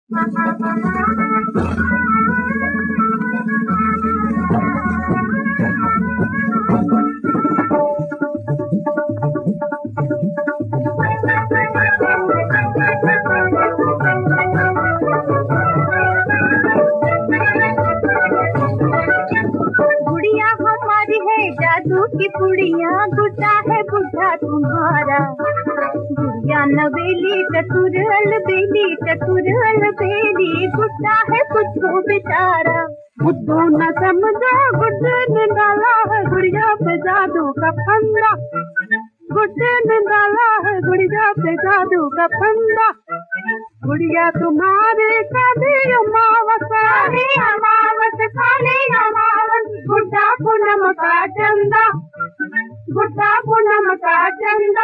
गुड़िया हमारी है जादू की पुड़िया, गुड्डा है बुढ़ा तुम्हारा। गुड़िया नवेली चतुर अलबेली, चतुर अलबेली, गुड्डा है बुद्धू बेचारा। बुद्धू न समझा गुड्डे ने डाला है गुड़िया पे जादू का फंदा। गुड्डे ने डाला है गुड़िया पे जादू का फंदा। गुड़िया तुम्हारे काले अमावस, काले अमावस, काले अमावस, गुड्डा पूनम का चंदा, गुड्डा पूनम का चंदा।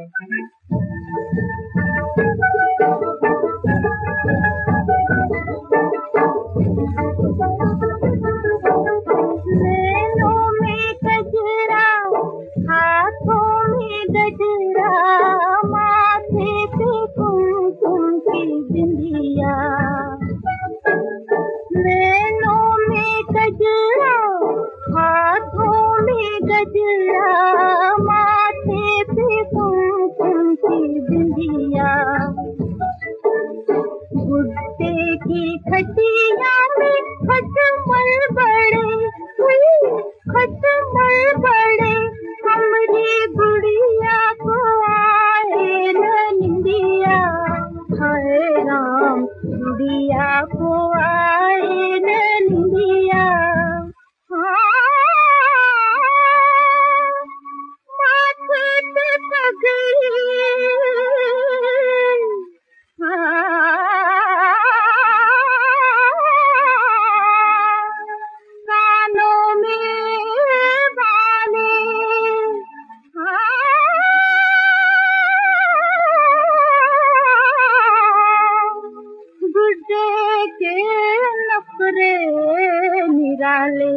नैनों में गजरा, हाथों में गजरा, माथे पे कुमकुम की बिंदिया। नैनों में गजरा, हाथों में गजरा, माथे पे कुमकुम की बिंदिया। गुड्डे की खटिया में खटमल बड़े, खटमल बड़े, हमारी गुड़िया को आए न निंदिया। हाय राम, गुड़िया को आए न निंदिया। माथे पे पगड़ी, कानों में बाले, गुड्डे के नखरे निराले।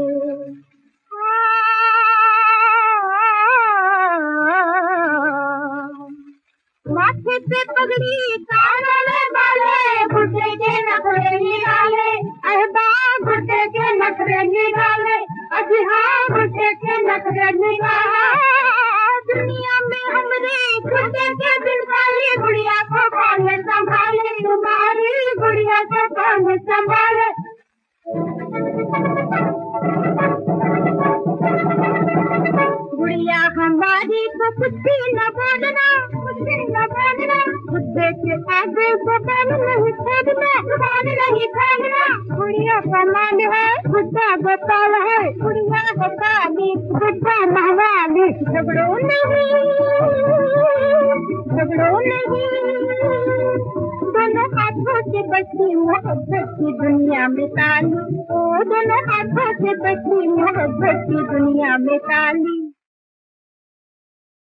माथे पे पगड़ी, कानों में बाले, गुड्डे के नखरे निराले। अहबा गुड्डे के नखरे निराले, अजी हाँ गुड्डे के नखरे निराले। दुनिया में हमरे गुड्डे के बिन खाली, गुड़िया को कौन संभाले, तुम्हारी गुड़िया को कौन संभाले। गुड़िया हमारी को कुछ भी न बोलना, कुछ भी न बोलना। गुड्डे के आगे जबान नहीं खोदना, जबान नहीं खोदना। गुड़िया का मान है गुड्डा गोपाल है, गुड़िया गोपाली गुड्डा महवाली। झगड़ो नहीं, झगड़ो नहीं। दोनों हाथों से बची मोहब्बत की दुनिया में ताली, ओ दोनों हाथों से बची मोहब्बत की दुनिया में ताली।